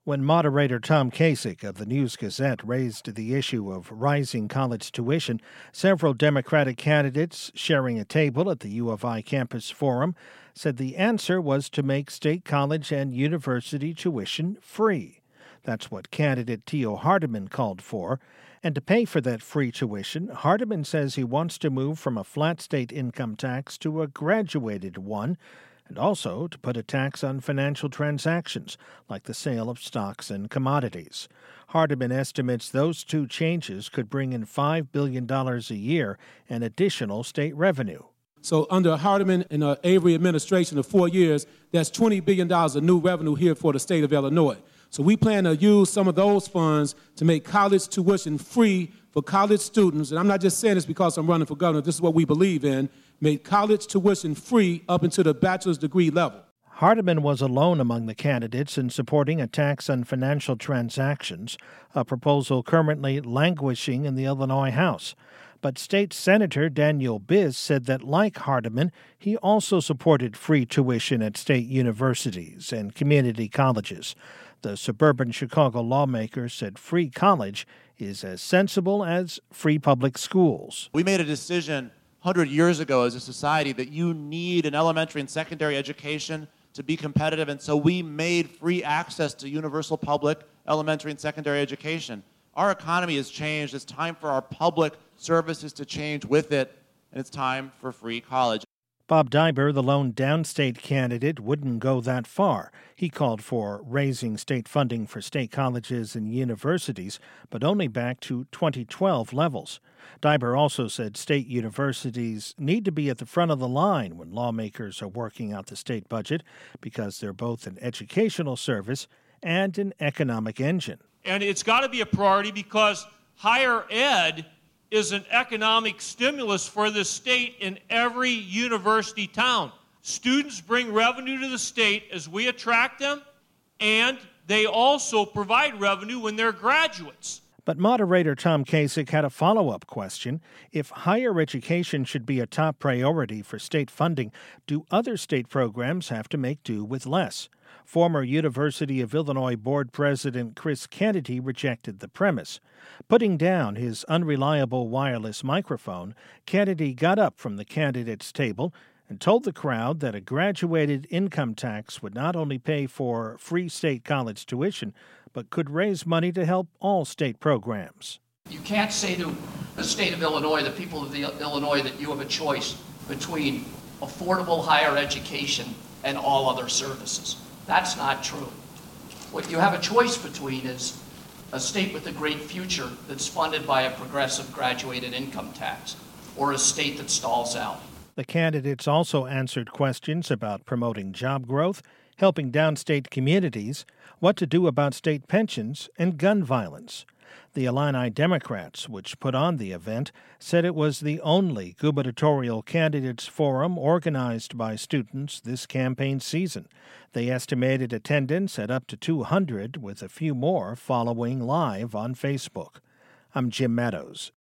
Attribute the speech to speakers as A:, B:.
A: When moderator Tom Kasich of the News-Gazette raised the issue of rising college tuition, several Democratic candidates sharing a table at the U of I campus forum said the answer was to make state college and university tuition free. That's what candidate Theo Hardeman called for. And to pay for that free tuition, Hardeman says he wants to move from a flat state income tax to a graduated one, and also to put a tax on financial transactions, like the sale of stocks and commodities. Hardeman estimates those two changes could bring in $5 billion a year in additional state revenue.
B: So under Hardeman and the Avery administration of 4 years, that's $20 billion of new revenue here for the state of Illinois. So we plan to use some of those funds to make college tuition free for college students. And I'm not just saying this because I'm running for governor. This is what we believe in. Make college tuition free up into the bachelor's degree level.
A: Hardeman was alone among the candidates in supporting a tax on financial transactions, a proposal currently languishing in the Illinois House. But State Senator Daniel Biss said that, like Hardeman, he also supported free tuition at state universities and community colleges. The suburban Chicago lawmaker said free college is as sensible as free public schools.
C: We made a decision 100 years ago as a society that you need an elementary and secondary education to be competitive, and so we made free access to universal public elementary and secondary education. Our economy has changed. It's time for our public services to change with it, and it's time for free college.
A: Bob Dibur, the lone downstate candidate, wouldn't go that far. He called for raising state funding for state colleges and universities, but only back to 2012 levels. Dibur also said state universities need to be at the front of the line when lawmakers are working out the state budget because they're both an educational service and an economic engine.
D: And it's got to be a priority because higher ed is an economic stimulus for the state in every university town. Students bring revenue to the state as we attract them, and they also provide revenue when they're graduates.
A: But moderator Tom Kasich had a follow-up question. If higher education should be a top priority for state funding, do other state programs have to make do with less? Former University of Illinois Board President Chris Kennedy rejected the premise. Putting down his unreliable wireless microphone, Kennedy got up from the candidates' table and told the crowd that a graduated income tax would not only pay for free state college tuition, but could raise money to help all state programs.
E: You can't say to the state of Illinois, the people of Illinois, that you have a choice between affordable higher education and all other services. That's not true. What you have a choice between is a state with a great future that's funded by a progressive graduated income tax, or a state that stalls out.
A: The candidates also answered questions about promoting job growth, helping downstate communities, what to do about state pensions, and gun violence. The Illini Democrats, which put on the event, said it was the only gubernatorial candidates forum organized by students this campaign season. They estimated attendance at up to 200, with a few more following live on Facebook. I'm Jim Meadows.